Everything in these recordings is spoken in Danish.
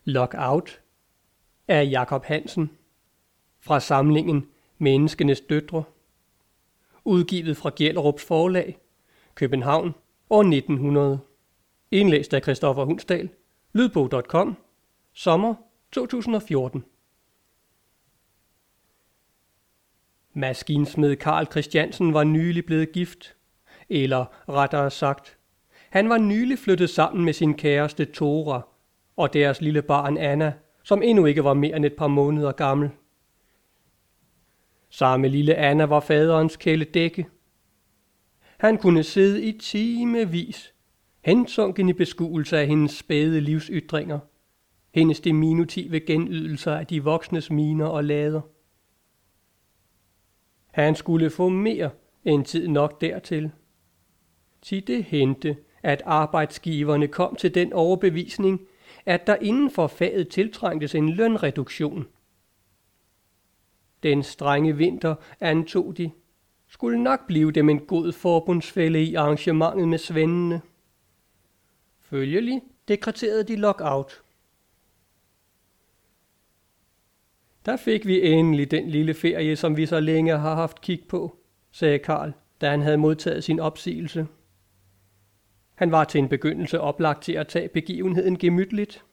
Lockout af Jacob Hansen fra samlingen Menneskenes Døtre, udgivet fra Gjellerups Forlag, København, år 1900. Indlæst af Christoffer Hundsdal, lydbog.com, sommer 2014. Maskinsmed Carl Christiansen var nylig blevet gift, eller rettere sagt, han var nylig flyttet sammen med sin kæreste Tora og deres lille barn Anna, som endnu ikke var mere end et par måneder gammel. Samme lille Anna var faderens kæledække. Han kunne sidde i timevis, hensunken i beskuelse af hendes spæde livsytringer, hendes diminutive genydelser af de voksnes miner og lader. Han skulle få mere end tid nok dertil. Til det hente, at arbejdsgiverne kom til den overbevisning, at der inden for faget tiltrængtes en lønreduktion. Den strenge vinter, antog de, skulle nok blive dem en god forbundsfælle i arrangementet med svendene. Følgelig dekreterede de lockout. Der fik vi endelig den lille ferie, som vi så længe har haft kig på, sagde Carl, da han havde modtaget sin opsigelse. Han var til en begyndelse oplagt til at tage begivenheden gemytligt.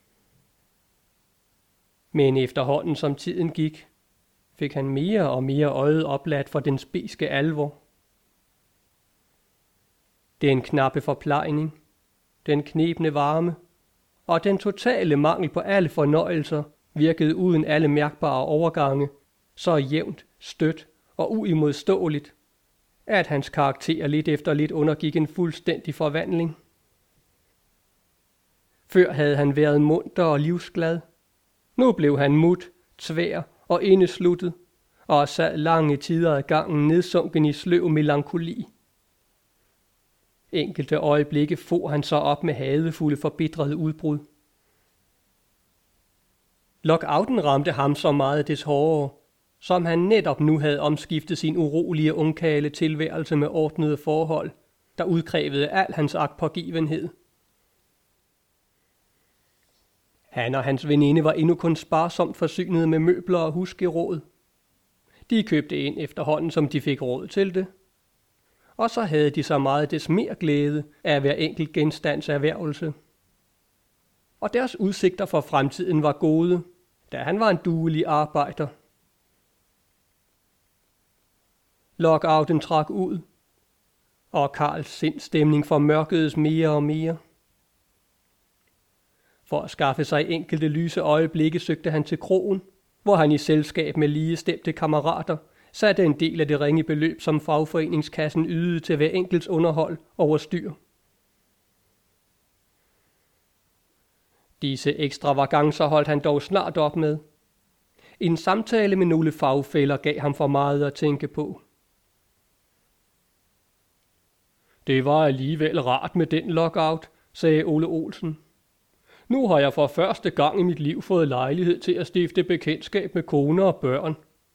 Men efterhånden som tiden gik, fik han mere og mere øjet opladt for den spiske alvor. Den knappe forplejning, den knebne varme og den totale mangel på alle fornøjelser virkede uden alle mærkbare overgange, så jævnt, stødt og uimodståeligt, at hans karakter lidt efter lidt undergik en fuldstændig forvandling. Før havde han været munter og livsglad. Nu blev han mut, tvær og indesluttet, og sad lange tider ad gangen nedsunken i sløv melankoli. Enkelte øjeblikke for han så op med hadefulde forbitrede udbrud. Lockouten ramte ham så meget des hårdere, som han netop nu havde omskiftet sin urolige ungkale tilværelse med ordnede forhold, der udkrævede al hans agtpågivenhed. Han og hans veninde var endnu kun sparsomt forsynet med møbler og husgeråd. De købte ind efterhånden, som de fik råd til det. Og så havde de så meget des mere glæde af hver enkelt genstands erhvervelse. Og deres udsigter for fremtiden var gode, da han var en duelig arbejder. Lockouten trak ud, og Carls sindstemning formørkedes mere og mere. For at skaffe sig enkelte lyse øjeblikke søgte han til kroen, hvor han i selskab med ligestemte kammerater satte en del af det ringe beløb, som fagforeningskassen ydede til hver enkelts underhold, over styr. Disse ekstravagancer holdt han dog snart op med. En samtale med nogle fagfæller gav ham for meget at tænke på. Det var alligevel rart med den lockout, sagde Ole Olsen. Nu har jeg for første gang i mit liv fået lejlighed til at stifte bekendtskab med kone og børn.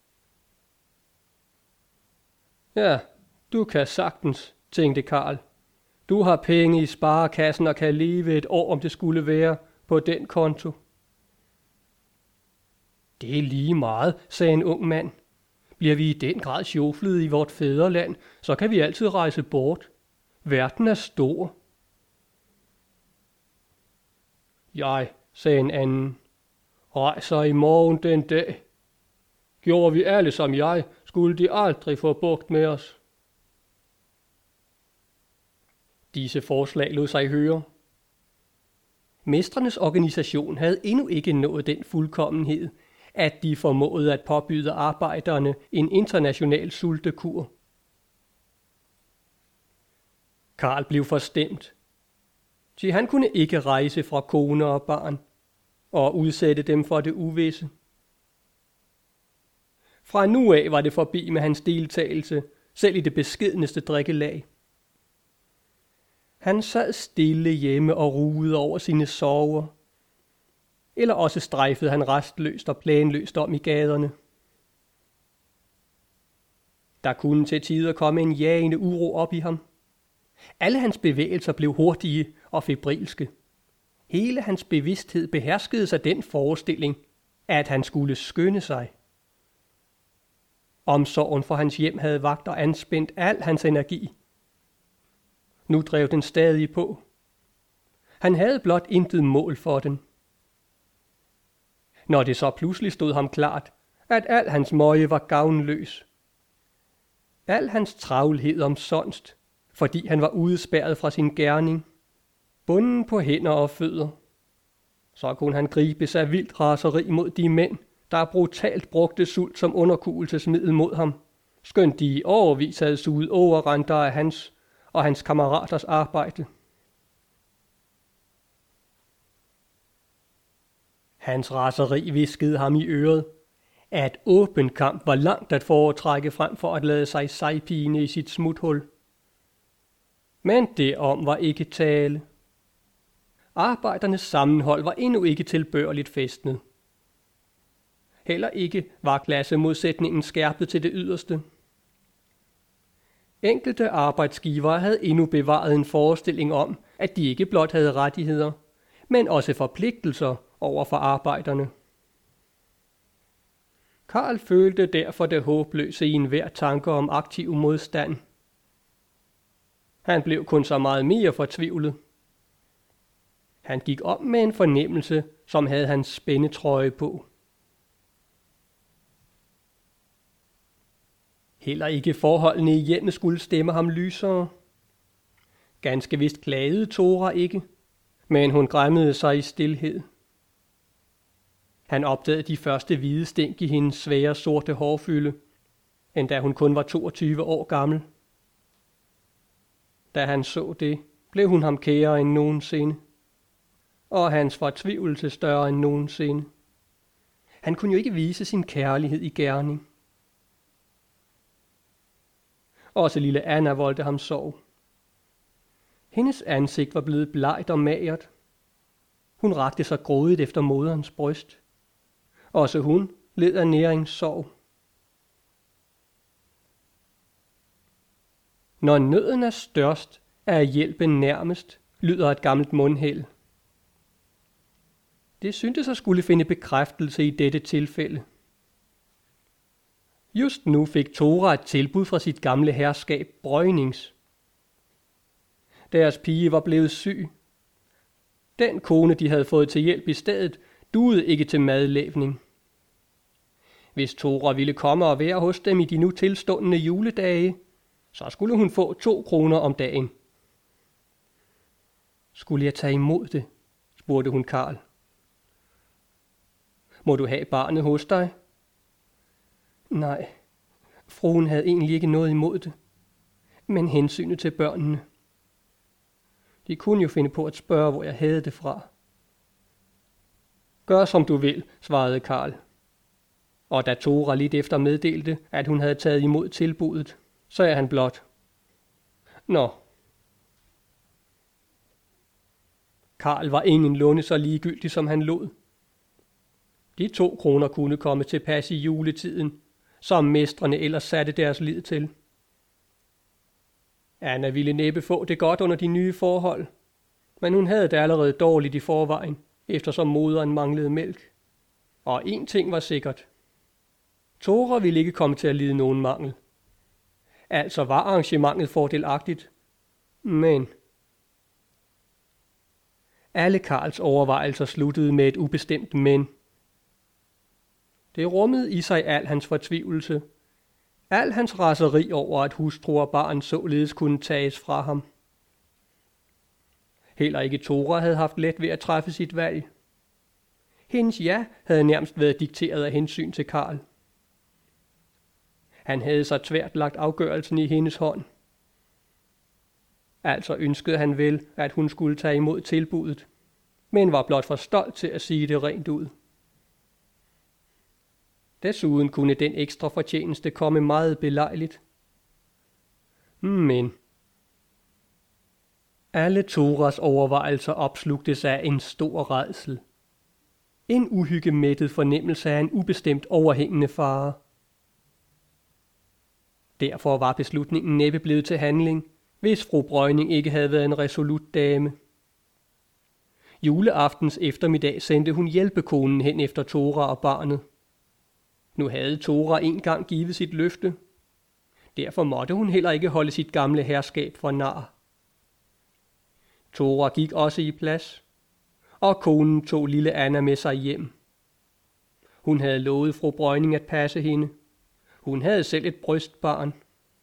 Ja, du kan sagtens, tænkte Carl. Du har penge i sparekassen og kan leve et år, om det skulle være, på den konto. Det er lige meget, sagde en ung mand. Bliver vi i den grad sjoflede i vort fædreland, så kan vi altid rejse bort. Verden er stor. Jeg, sagde en anden, rejser i morgen den dag. Gjorde vi alle som jeg, skulle de aldrig få bugt med os. Disse forslag lod sig høre. Mestrenes organisation havde endnu ikke nået den fuldkommenhed, at de formåede at påbyde arbejderne en international sultekur. Carl blev forstemt, så han kunne ikke rejse fra kone og barn og udsætte dem for det uvisse. Fra nu af var det forbi med hans deltagelse, selv i det beskedneste drikkelag. Han sad stille hjemme og rugede over sine sorger, eller også strejfede han restløst og planløst om i gaderne. Der kunne til tider komme en jagende uro op i ham. Alle hans bevægelser blev hurtige og febrilske. Hele hans bevidsthed beherskedes af den forestilling, at han skulle skynde sig. Omsorgen for hans hjem havde vagt og anspændt al hans energi. Nu drev den stadig på. Han havde blot intet mål for den. Når det så pludselig stod ham klart, at al hans møje var gavnløs. Al hans travlhed omsonst, fordi han var udespærret fra sin gerning, bunden på hænder og fødder. Så kunne han gribe sig vildt raseri mod de mænd, der brutalt brugte sult som underkuelsesmiddel mod ham, skønt de i årevis havde suget overrenter af hans og hans kammeraters arbejde. Hans raseri viskede ham i øret, at åben kamp var langt at foretrække frem for at lade sig sejpine i sit smuthul. Men derom var ikke tale. Arbejdernes sammenhold var endnu ikke tilbørligt fæstnet. Heller ikke var klassemodsætningen skærpet til det yderste. Enkelte arbejdsgivere havde endnu bevaret en forestilling om, at de ikke blot havde rettigheder, men også forpligtelser over for arbejderne. Karl følte derfor det håbløse i enhver tanke om aktiv modstand. Han blev kun så meget mere fortvivlet. Han gik om med en fornemmelse, som havde hans spændetrøje på. Heller ikke forholdene i hjemmet skulle stemme ham lysere. Ganske vist klagede Thora ikke, men hun græmmede sig i stilhed. Han opdagede de første hvide stænk i hendes svære sorte hårfylde, endda hun kun var 22 år gammel. Da han så det, blev hun ham kærere end nogensinde, og hans fortvivlelse større end nogensinde. Han kunne jo ikke vise sin kærlighed i gerning. Også lille Anna voldte ham sorg. Hendes ansigt var blevet blegt og magert. Hun rakte sig grådigt efter moderens bryst. Også hun led af næringssorg. Når nøden er størst, er hjælpen nærmest, lyder et gammelt mundheld. Det syntes at skulle finde bekræftelse i dette tilfælde. Just nu fik Thora et tilbud fra sit gamle herskab Brøgnings. Deres pige var blevet syg. Den kone, de havde fået til hjælp i stedet, duede ikke til madlavning. Hvis Thora ville komme og være hos dem i de nu tilstundende juledage, så skulle hun få 2 kroner om dagen. Skulle jeg tage imod det? Spurgte hun Karl. Må du have barnet hos dig? Nej, fruen havde egentlig ikke noget imod det, men hensynet til børnene. De kunne jo finde på at spørge, hvor jeg havde det fra. Gør som du vil, svarede Karl. Og da Thora lidt efter meddelte, at hun havde taget imod tilbuddet, sagde han blot: Nå. Karl var ingenlunde så ligegyldig, som han lod. De 2 kroner kunne komme til pas i juletiden, som mestrene ellers satte deres lid til. Anna ville næppe få det godt under de nye forhold, men hun havde det allerede dårligt i forvejen, eftersom moderen manglede mælk. Og én ting var sikkert. Thora ville ikke komme til at lide nogen mangel. Altså var arrangementet fordelagtigt, men alle Karls overvejelser sluttede med et ubestemt men. Det rummede i sig al hans fortvivlelse, al hans raseri over, at hustru og barn således kunne tages fra ham. Heller ikke Thora havde haft let ved at træffe sit valg. Hendes ja havde nærmest været dikteret af hensyn til Karl. Han havde så tvært lagt afgørelsen i hendes hånd. Altså ønskede han vel, at hun skulle tage imod tilbuddet, men var blot for stolt til at sige det rent ud. Desuden kunne den ekstra fortjeneste komme meget belejligt. Men alle Thoras overvejelser opslugtes af en stor rædsel. En uhyggemættet fornemmelse af en ubestemt overhængende fare. Derfor var beslutningen næppe blevet til handling, hvis fru Brøgning ikke havde været en resolut dame. Juleaftens eftermiddag sendte hun hjælpekonen hen efter Tora og barnet. Nu havde Tora engang givet sit løfte. Derfor måtte hun heller ikke holde sit gamle herskab for nar. Tora gik også i plads, og konen tog lille Anna med sig hjem. Hun havde lovet fru Brøgning at passe hende. Hun havde selv et brystbarn.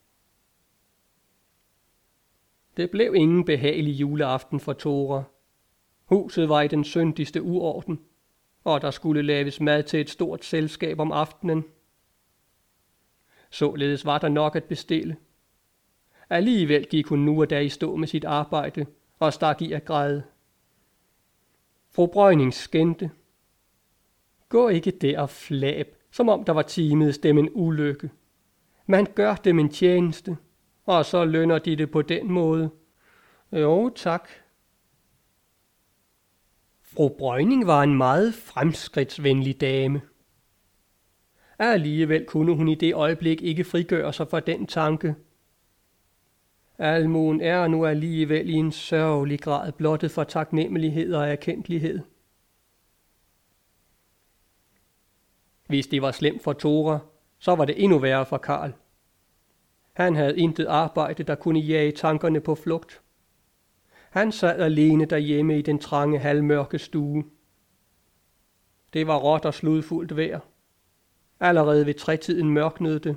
Det blev ingen behagelig juleaften for Tora. Huset var i den syndigste uorden, og der skulle laves mad til et stort selskab om aftenen. Således var der nok at bestille. Alligevel gik hun nu og da i stå med sit arbejde og stak i at græde. Fru Brøgning skændte. Gå ikke der og flab, som om der var timedes dem en ulykke. Man gør dem en tjeneste, og så lønner de det på den måde. Jo, tak. Fru Brøgning var en meget fremskridtsvenlig dame. Alligevel kunne hun i det øjeblik ikke frigøre sig fra den tanke. Almuen er nu alligevel i en sørgelig grad blottet for taknemmelighed og erkendelighed. Hvis det var slemt for Tora, så var det endnu værre for Karl. Han havde intet arbejde, der kunne jage tankerne på flugt. Han sad alene derhjemme i den trange halvmørke stue. Det var råt og sludfuldt vejr. Allerede ved 3-tiden mørknede det.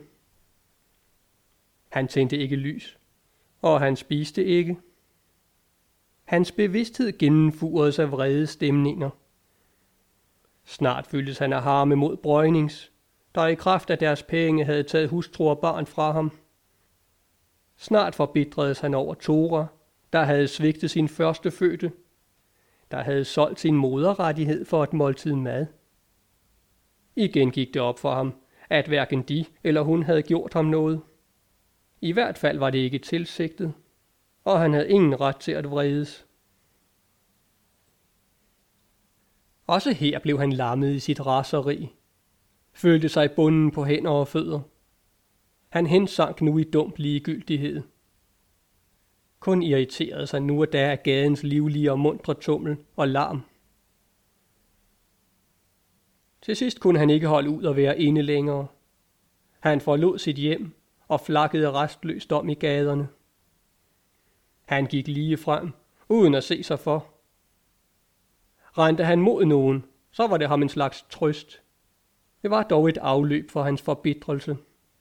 Han tændte ikke lys, og han spiste ikke. Hans bevidsthed gennemfuredes af vrede stemninger. Snart føltes han af harme mod Brøgnings, der i kraft af deres penge havde taget hustru og barn fra ham. Snart forbitredes han over Tora, der havde svigtet sin førstefødte, der havde solgt sin moderrettighed for et måltid mad. Igen gik det op for ham, at hverken de eller hun havde gjort ham noget. I hvert fald var det ikke tilsigtet, og han havde ingen ret til at vredes. Også her blev han lammet i sit raseri, følte sig bunden på hænder og fødder. Han hensank nu i dump ligegyldighed. Kun irriterede sig nu og da af gadens livlige og muntre tummel og larm. Til sidst kunne han ikke holde ud at være inde længere. Han forlod sit hjem og flakkede restløst om i gaderne. Han gik lige frem, uden at se sig for. Rendte han mod nogen, så var det ham en slags trøst. Det var dog et afløb for hans forbitrelse.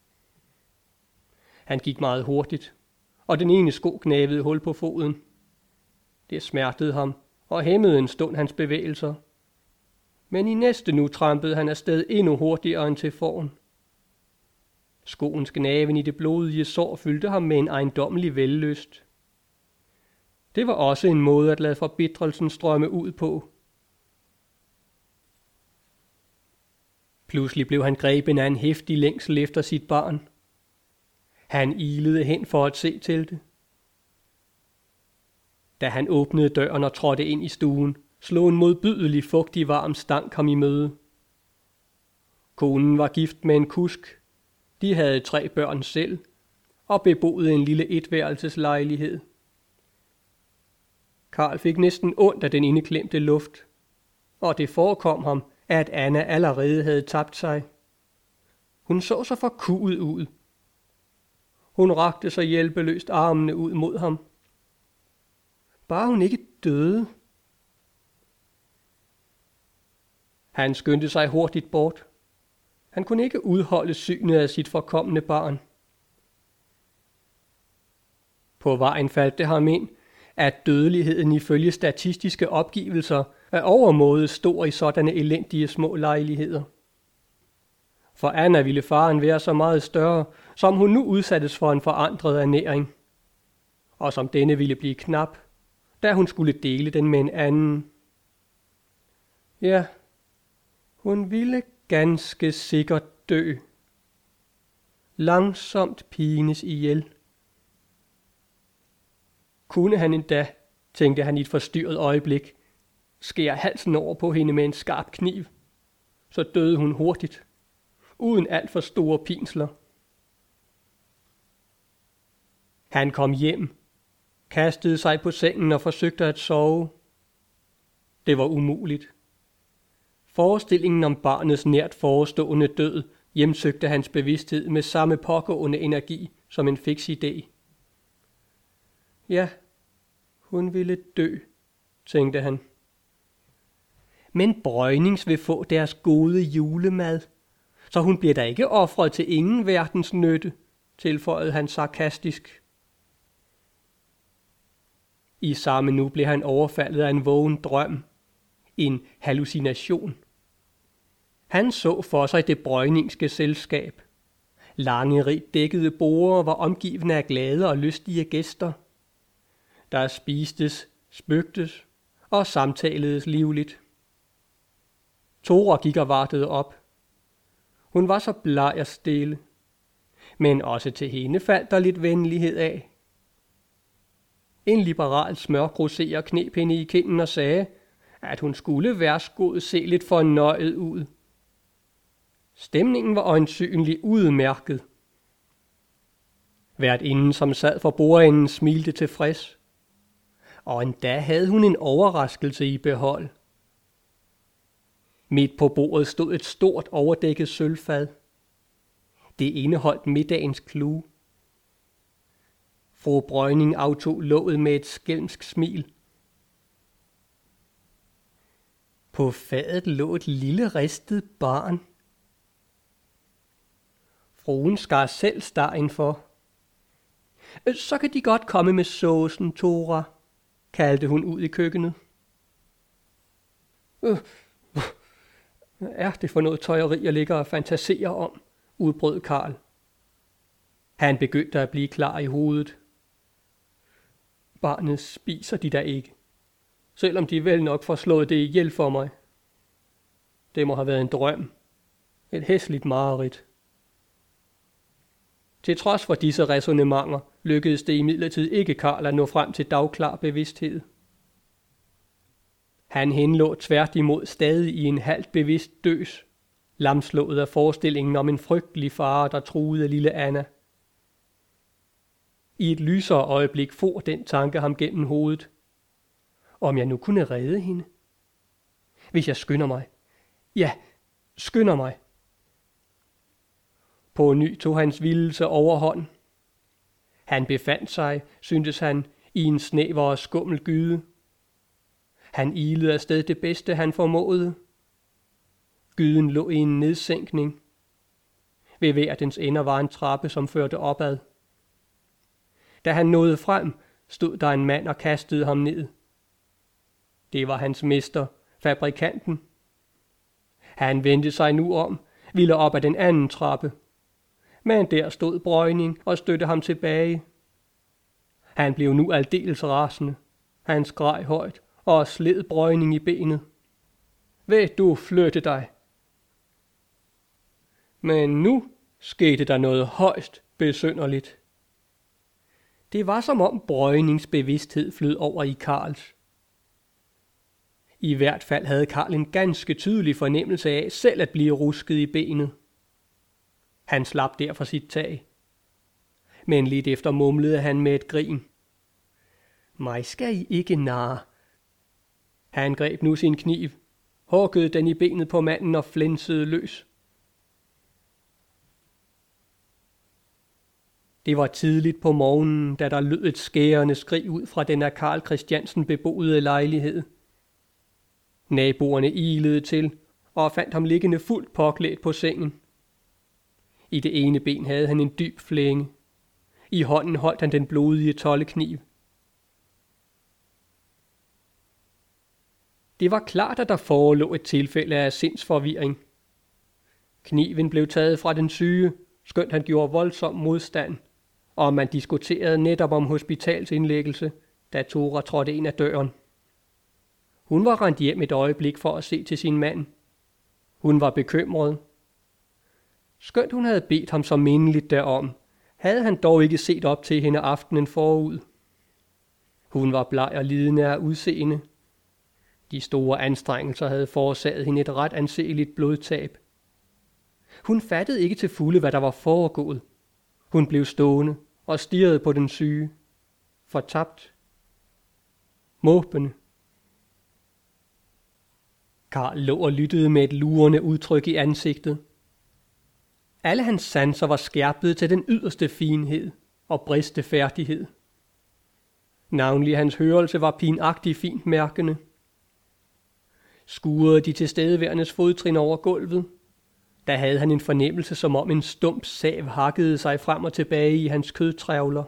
Han gik meget hurtigt, og den ene sko gnavede hul på foden. Det smertede ham og hæmmede en stund hans bevægelser. Men i næste nu trampede han afsted endnu hurtigere end til foran. Skoens gnaven i det blodige sår fyldte ham med en ejendommelig vellyst. Det var også en måde at lade forbitrelsen strømme ud på. Pludselig blev han grebet af en heftig længsel efter sit barn. Han ilede hen for at se til det. Da han åbnede døren og trådte ind i stuen, slog en modbydelig fugtig varm stank ham i møde. Konen var gift med en kusk. De havde 3 børn selv og beboede en lille etværelseslejlighed. Karl fik næsten ondt af den indeklemte luft, og det forekom ham, at Anna allerede havde tabt sig. Hun så så forkuet ud. Hun rakte så hjælpeløst armene ud mod ham. Bare hun ikke døde. Han skyndte sig hurtigt bort. Han kunne ikke udholde synet af sit forkomne barn. På vejen faldt det ham ind, at dødeligheden ifølge statistiske opgivelser er overmåde stor i sådanne elendige små lejligheder. For Anna ville faren være så meget større, som hun nu udsattes for en forandret ernæring, og som denne ville blive knap, da hun skulle dele den med en anden. Ja, hun ville ganske sikkert dø. Langsomt pines ihjel. Kunne han endda, tænkte han i et forstyrret øjeblik, skære halsen over på hende med en skarp kniv, så døde hun hurtigt, uden alt for store pinsler. Han kom hjem, kastede sig på sengen og forsøgte at sove. Det var umuligt. Forestillingen om barnets nært forestående død hjemsøgte hans bevidsthed med samme pågående energi som en fiks idé. Ja, hun ville dø, tænkte han. Men Brøjnings vil få deres gode julemad, så hun bliver da ikke ofret til ingen verdens nytte, tilføjede han sarkastisk. I samme nu blev han overfaldet af en vågen drøm, en hallucination. Han så for sig det brøjningske selskab. Lange, rigt dækkede borde var omgivende af glade og lystige gæster. Der spistes, spøgtes og samtaledes livligt. Tora gik og vartede op. Hun var så bleg og stille, men også til hende faldt der lidt venlighed af. En liberal smørgrosserer kneb hende i kinden og sagde, at hun skulle værsgod se lidt fornøjet ud. Stemningen var øjensynlig udmærket. Værtinden, som sad for bordenden, smilte tilfreds. Og endda havde hun en overraskelse i behold. Midt på bordet stod et stort overdækket sølvfad. Det indeholdt middagens clou. Fru Brøjning aftog låget med et skælmsk smil. På fadet lå et lille ristet barn. Fruen skar selv stegen for. Så kan de godt komme med saucen, Tora, kaldte hun ud i køkkenet. Hvad er det for noget tøjeri, jeg ligger og fantaserer om, udbrød Karl. Han begyndte at blive klar i hovedet. Barnet spiser de da ikke, selvom de vel nok får slået det ihjel for mig. Det må have været en drøm. Et hæsligt mareridt. Til trods for disse ræsonnementer lykkedes det imidlertid ikke Karl at nå frem til dagklar bevidsthed. Han henlå tværtimod stadig i en halvt bevidst døs, lamslået af forestillingen om en frygtelig fare, der truede lille Anna. I et lysere øjeblik for den tanke ham gennem hovedet. Om jeg nu kunne redde hende? Hvis jeg skynder mig. Ja, skynder mig. På ny tog hans vildelse overhånd. Han befandt sig, syntes han, i en snæver og skummel gyde. Han ilede afsted det bedste, han formåede. Gyden lå i en nedsænkning. Ved hver dens ender var en trappe, som førte opad. Da han nåede frem, stod der en mand og kastede ham ned. Det var hans mester, fabrikanten. Han vendte sig nu om, ville op ad den anden trappe. Men der stod Brøjning og støtte ham tilbage. Han blev nu aldeles rasende. Han skreg højt og sled Brøjning i benet. Vil du flytte dig? Men nu skete der noget højst besynderligt. Det var som om Brøjnings bevidsthed flød over i Karls. I hvert fald havde Karl en ganske tydelig fornemmelse af selv at blive rusket i benet. Han slap derfor sit tag. Men lidt efter mumlede han med et grin. Mig skal I ikke narre. Han greb nu sin kniv, huggede den i benet på manden og flænsede løs. Det var tidligt på morgenen, da der lød et skærende skrig ud fra den af Karl Christiansen beboede lejlighed. Naboerne ilede til og fandt ham liggende fuldt påklædt på sengen. I det ene ben havde han en dyb flænge. I hånden holdt han den blodige toldekniv. Det var klart, at der forelå et tilfælde af sindsforvirring. Kniven blev taget fra den syge, skønt han gjorde voldsom modstand, og man diskuterede netop om hospitalsindlæggelse, da Tora trådte ind ad døren. Hun var rendt hjem et øjeblik for at se til sin mand. Hun var bekymret. Skønt hun havde bedt ham så mindeligt derom, havde han dog ikke set op til hende aftenen forud. Hun var bleg og lidende af udseende. De store anstrengelser havde forårsaget hende et ret anseeligt blodtab. Hun fattede ikke til fulde, hvad der var foregået. Hun blev stående og stirrede på den syge. Fortabt. Måbende. Karl lå og lyttede med et lurende udtryk i ansigtet. Alle hans sanser var skærpet til den yderste finhed og briste færdighed. Navnlig hans hørelse var pinagtigt fint mærkende. Skuede de tilstedeværendes fodtrin over gulvet, der havde han en fornemmelse, som om en stump sav hakkede sig frem og tilbage i hans kødtrævler.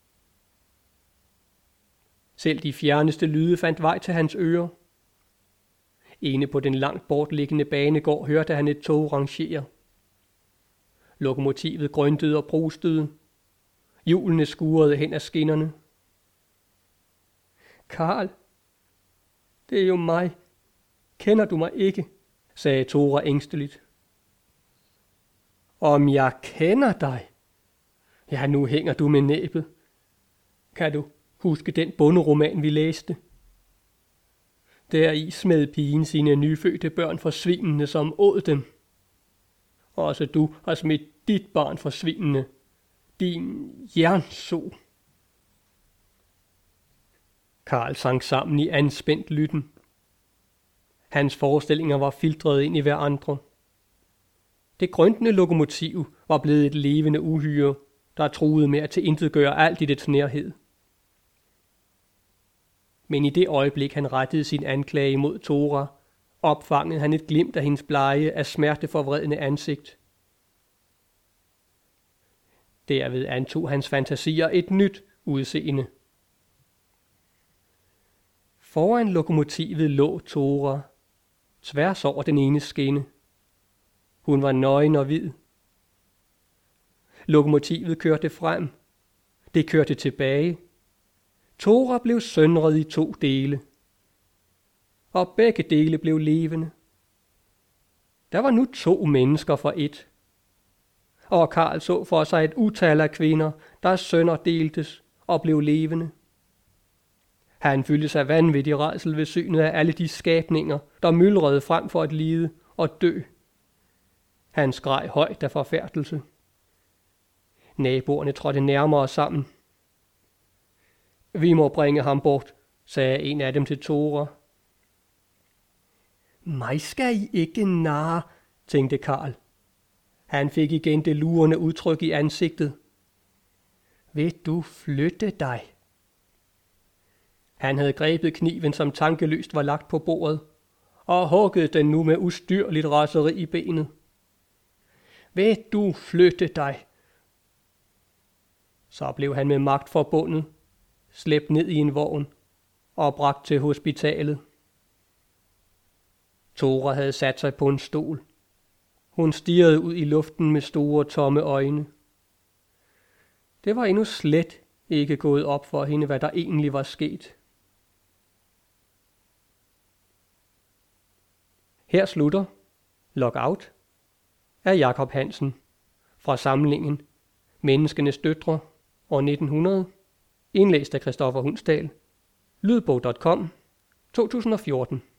Selv de fjerneste lyde fandt vej til hans ører. Ene på den langt bortliggende banegård hørte han et tog rangere. Lokomotivet grøntede og brustede. Hjulene skurede hen ad skinnerne. Karl, det er jo mig. Kender du mig ikke? Sagde Thora ængsteligt. Om jeg kender dig? Ja, nu hænger du med næbet. Kan du huske den bonderoman, vi læste? Deri smed pigen sine nyfødte børn for svinene, som åd dem. Også du har smidt dit barn for svinene. Din jernso. Karl sank sammen i anspændt lytten. Hans forestillinger var filtreret ind i hver andre. Det grøntende lokomotiv var blevet et levende uhyre, der truede med at tilintetgøre alt i dets nærhed. Men i det øjeblik, han rettede sin anklage mod Thora, opfangede han et glimt af hendes blege, af smerteforvredne ansigt. Derved antog hans fantasier et nyt udseende. Foran lokomotivet lå Thora, tværs over den ene skinne. Hun var nøgen og hvid. Lokomotivet kørte frem. Det kørte tilbage. Thora blev søndret i 2 dele. Og begge dele blev levende. Der var nu 2 mennesker for ét. Og Karl så for sig et utal af kvinder, der sønder deltes og blev levende. Han fyldte sig vanvittig rædsel ved synet af alle de skabninger, der myldrede frem for at lide og dø. Han skreg højt af forfærdelse. Naboerne trådte nærmere sammen. Vi må bringe ham bort, sagde en af dem til Thora. Mig skal I ikke narre, tænkte Karl. Han fik igen det lurende udtryk i ansigtet. Vil du flytte dig? Han havde grebet kniven, som tankeløst var lagt på bordet, og hugget den nu med ustyrligt raseri i benet. Vil du flytte dig? Så blev han med magt forbundet, slæbt ned i en vogn og bragt til hospitalet. Thora havde sat sig på en stol. Hun stirrede ud i luften med store, tomme øjne. Det var endnu slet ikke gået op for hende, hvad der egentlig var sket. Her slutter Lockout af Jacob Hansen fra samlingen Menneskenes Døtre år 1900, indlæst af Christoffer Hundsdal, lydbog.com, 2014.